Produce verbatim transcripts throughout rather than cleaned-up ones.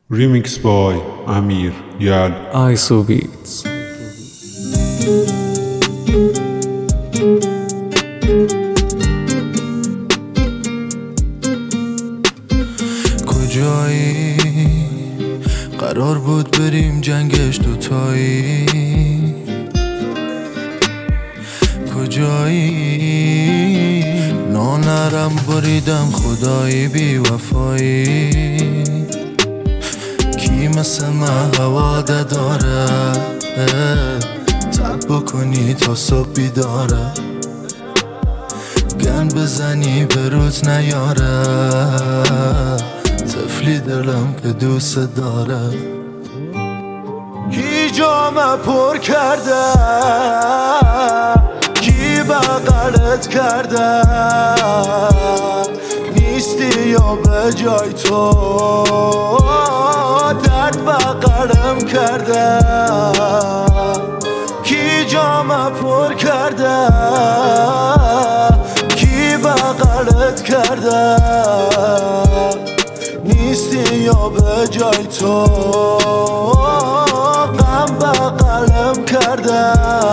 Remix by Amir Yal Iso Beats. کجایی قرار بود بریم جنگش دوتایی؟ کجایی نانرم بریدم خدایی بی وفایی؟ کی مثل من هواده داره تب بکنی تا صبح بیداره، گن بزنی به روت نیاره، طفلی دلم که دوست داره. کی جامه پر کرده، کی بغلت کرده، نیستی یا به جای تو درد بغلم کرده. کی جامه پر کرده، کی بغلت کرده، نیستی یا به جای تو غم بغلم کرده.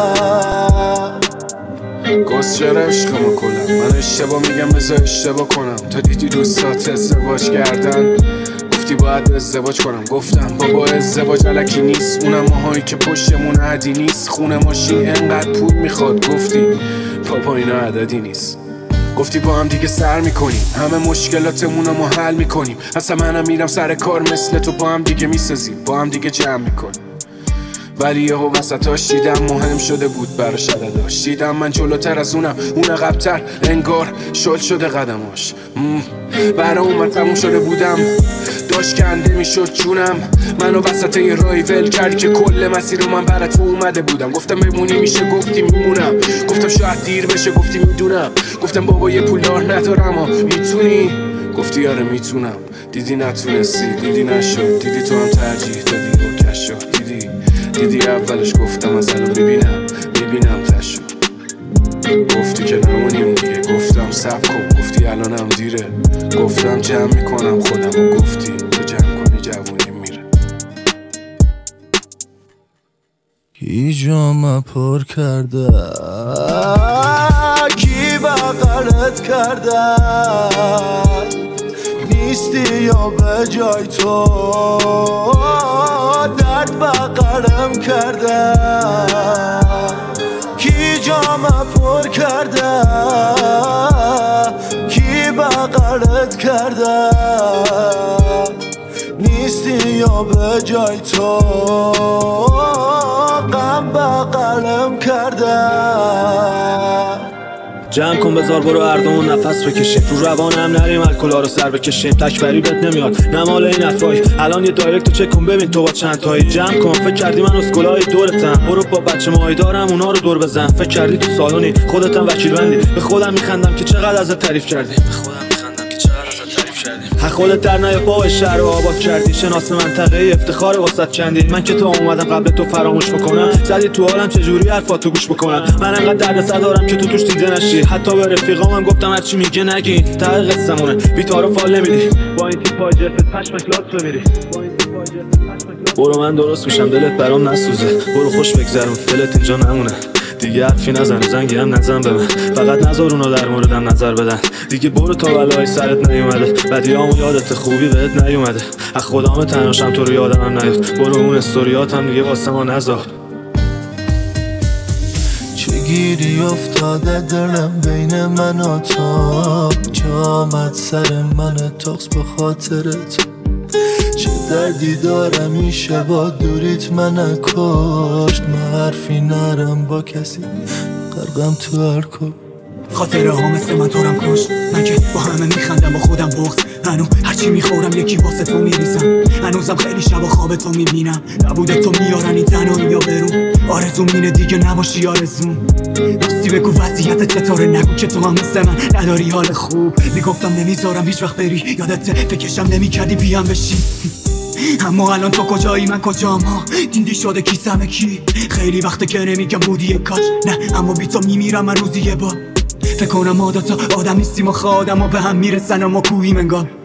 گوز چرا عشقمو کنم؟ من اشتباه میگم بذار اشتباه کنم. تا دیدی دوستات ازدواج کردن گفتی باید ازدواج کنم، گفتم بابا ازدواج الکی نیست، اونم ماهایی که پشتمون عدی نیست، خونه ماشین انقدر پول میخواد، گفتی بابا اینا عددی نیست. گفتی با هم دیگه سر میکنیم همه مشکلاتمون رو ما حل میکنیم، اصلا منم میرم سر کار مثل تو با هم دیگه میسازیم، با هم دیگه جمع میکنیم. ولی یهو وسطاش دیدم مهم شده بود براش عدداش، دیدم من جلوتر از اونم اون عقب‌تر، انگار شل شده قدماش. برا من تموم شده بودم، داشت کنده میشد جونم، منو وسط یه راهی ول کردی که کل مسیر رو من برا تو اومده بودم. گفتم بمونی میشه گفتی میمونم، گفتم شاید دیر بشه گفتی میدونم، گفتم بابا یه پولدار ندارم ها میتونی، گفتی آره میتونم. دیدی نتونستی، دیدی نشد، دیدی تو هم ترجیح دادی و کش شد، دیدی دیدی اولش گفتم از الان میبینم میبینم تشو، گفتی که نمونیم دیگه، گفتم سب کن، گفتی الانم دیره، گفتم جمع میکنم خودم و گفتی تو جمع کنی جوونیم میره. کی جامه پر کرده، کی بغلت کرده، نیستی یا به جای تو درد بغلم کرده. کی جامه پر کرده، کی بغلت کرده، نیستی یا به جای تو غم بغلم کرده. جمع کن بذار برو اردمون نفس بکشیم، رو روانم نریم الکلا رو سر بکشیم، تکبری بهت نمیاد نمال این افرایی، الان یه دایرکت چک کن ببین تو با چند تایی. جمع کن فکر کردی من اسکولای دورتم، برو با بچه ماهی دارم اونا رو دور بزن، فکر کردی تو سالونی خودتم وکیل بندی، به خودم میخندم که چقدر ازت تعریف کردی، به خودم میخندم که چقدر ازت تعریف کردی. حق خودت در نیا پا شهر رو آباد کردی، شناس منطقه افتخار واسط چندی، من که تو اومدم قبل تو فراموش بکنم، زدی تو حالم چجوری حرفاتو گوش بکنم، من انقدر دردسر دارم که تو توش دیده نشی، حتی به رفیقامم گفتم هرچی میگه نگین، ته قصه‌مونه بی تار و فال نمیدی، با این تیپ پای جفت پشمک لات بمیری. برو من درست میشم دلت برام نسوزه، برو خوش بگذرون دلت اینجا نمونه، دیگه حرفی نزن زنگی هم نزن به من، فقط نذار اونا در موردم نظر بدن، دیگه برو تا بلای سرت نیومده، بدیامو یادت خوبی بهت نیومده، از خدام تنهاشم تو رو یادم هم نیاد، برو اون استوریاتم دیگه واسه ما نذار. چه گیری افتاده دلم بین من و تو، چه آمد سر من تقص به خاطرت، چه دردی دارم میشه با دوریت من کشت، من حرفی نرم با کسی غرقم تو هر کو، خاطره ها مثل من تورم کشت، من که با همه میخندم با خودم بغض، هنو هرچی میخورم یکی واسه تو میریزم، هنوزم خیلی شب خواب تو میبینم، نبوده تو میارن این تنهایی یا برون، آرزوم اینه دیگه نباشی آرزوم، راستی بگو وضعیت چطوره، نگو که تو هم مثل من نداری حال خوب، میگفتم نمیذارم هیچ وقت بری، یادت فکرشم نمیکردی بیام بشی، اما الان تو کجایی من کجام ها، دیدی شده کیسم کی، خیلی وقته که نمیگم بودی کاش، نه اما بی تو میمیرم من روزی یه بار، فکر کنم ما دوتا آدم نیستیم و آدم ها به هم میرسن اما کوهیم انگار،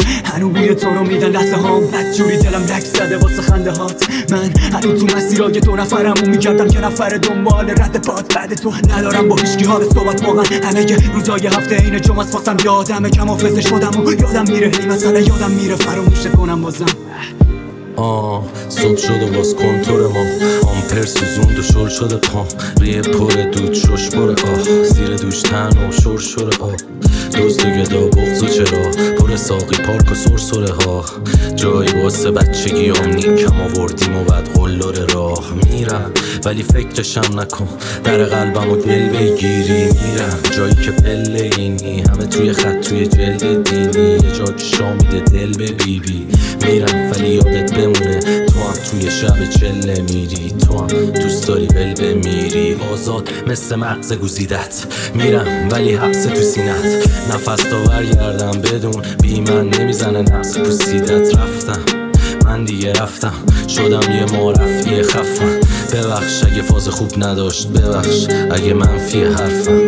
هنو بوی تو رو میدن لحظه هام بدجوری دلم لک زده واسه خنده هات من هنو تو مسیرای دو نفرمو میکردم که نفر دنبال رد پات بعد تو ندارم با هیچکی حال صحبت واقعا همه که روزای هفته این جمعه واسم یادمه کم حافظ شدم و یادم میره هی مثلا یادم میره فراموش کنم بازم آه صبح شد و باز کنتور ما آمپر سوزوند و شل شده پام ریه پر دود شش بره آه زیر دوش تن و شور شوره آه دوست و گدا بغض و چرا پر ساقی پارک و سرسره ها جایی واسه بچگی هم نی کم آوردیم و بعد قلار راه میرم ولی فکرشم نکن در قلبم و دل بگیری میرم جایی که پله اینی همه توی خط توی جلد دینی یه جا که شامیده دل به بی بی میرم ولی یادت بمونه تو هم توی شب چله میری تو هم دوست داری ول بمیری آزاد مثل مغز گوزیدت میرم ولی حبس تو سینت نفس تا برگردم بدون بی من نمیزنه نفس پوسیدت رفتم من دیگه رفتم شدم یه معرفی خفم ببخش اگه فاز خوب نداشت ببخش اگه منفی حرفم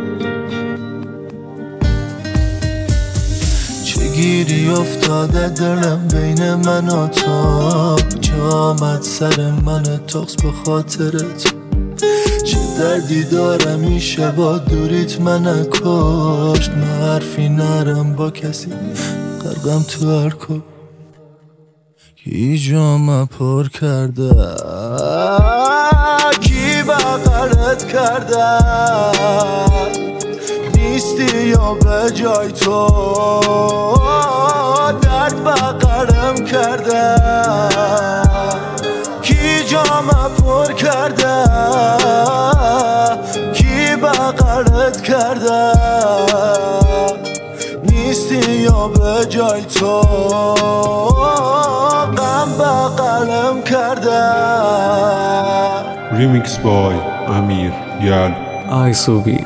گیری افتاده دلم بین من و تو که آمد سر من تقص به خاطرت چه دردی دارم این شبا دوریت من کشت من حرفی نرم با کسی قلبم تو هر کو کی جامه پر کرده کی بغلت کرده نیستی یا به جای تو درد بغرم کرده کی جامه پر کرده کی بغرت کرده نیستی یا به جای تو غم بغرم کرده. Remix by Amir Yal. I S O B